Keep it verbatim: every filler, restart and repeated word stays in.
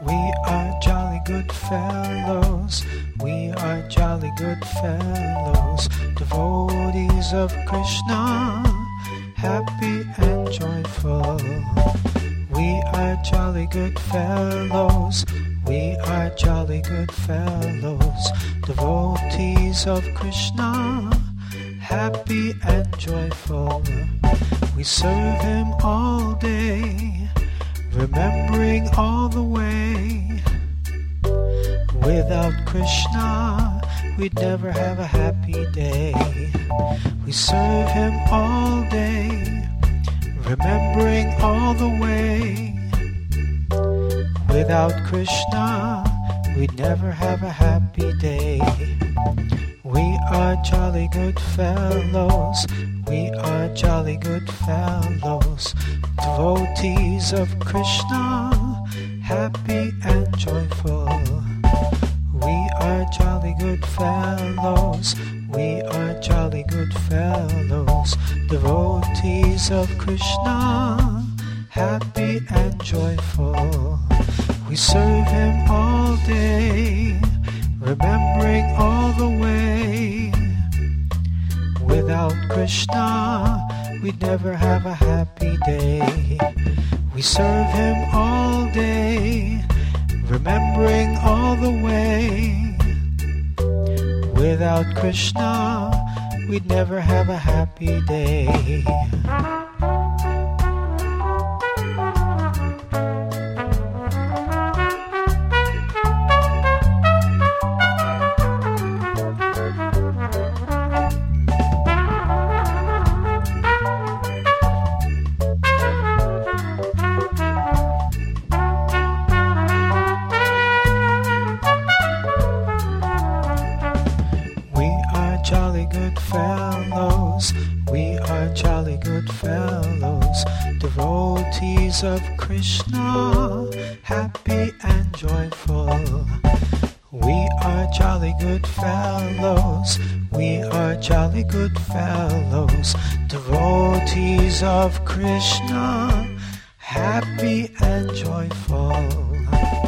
We are jolly good fellows, we are jolly good fellows, devotees of Krishna, happy and joyful. We are jolly good fellows, we are jolly good fellows, devotees of Krishna, happy and joyful. We serve him all day, remembering all the way. Without Krishna, we'd never have a happy day. We serve him all day, remembering all the way. Without Krishna, we'd never have a happy day. We are jolly good fellows, we are jolly good fellows, devotees of Krishna, happy and joyful. We are jolly good fellows, we are jolly good fellows, devotees of Krishna, happy and joyful. We serve him all day, remembering all the way. Without Krishna, we'd never have a happy day. We serve him all day, remembering all the way. Without Krishna, we'd never have a happy day. Jolly good fellows, we are jolly good fellows, devotees of Krishna, happy and joyful. We are jolly good fellows, we are jolly good fellows, devotees of Krishna, happy and joyful.